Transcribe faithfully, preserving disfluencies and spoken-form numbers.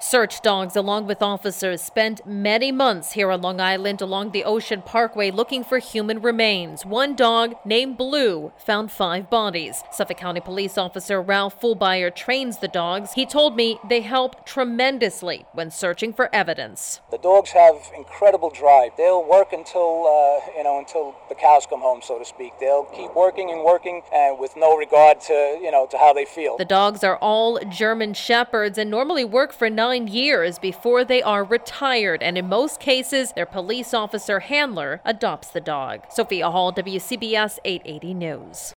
Search dogs, along with officers, spent many months here on Long Island along the Ocean Parkway looking for human remains. One dog, named Blue, found five bodies. Suffolk County Police Officer Ralph Fulbeyer trains the dogs. He told me they help tremendously when searching for evidence. The dogs have incredible drive. They'll work until, uh, you know, until the cows come home, so to speak. They'll keep working and working and with no regard to, you know, to how they feel. The dogs are all German Shepherds and normally work for nine years before they are retired, and in most cases, their police officer handler adopts the dog. Sophia Hall, W C B S eight eighty News.